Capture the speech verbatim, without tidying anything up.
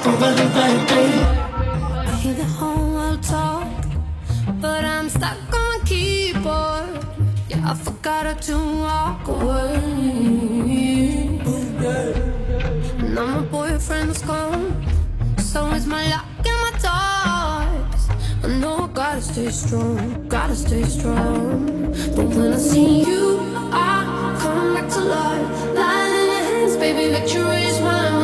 I hear the whole world talk, but I'm stuck on a keyboard. Yeah, I forgot how to walk away. Now my boyfriend's gone, so is my lock and my doors. I know I gotta stay strong, gotta stay strong. But when I see you, I come back to life. Lying in your hands, baby, victory is mine.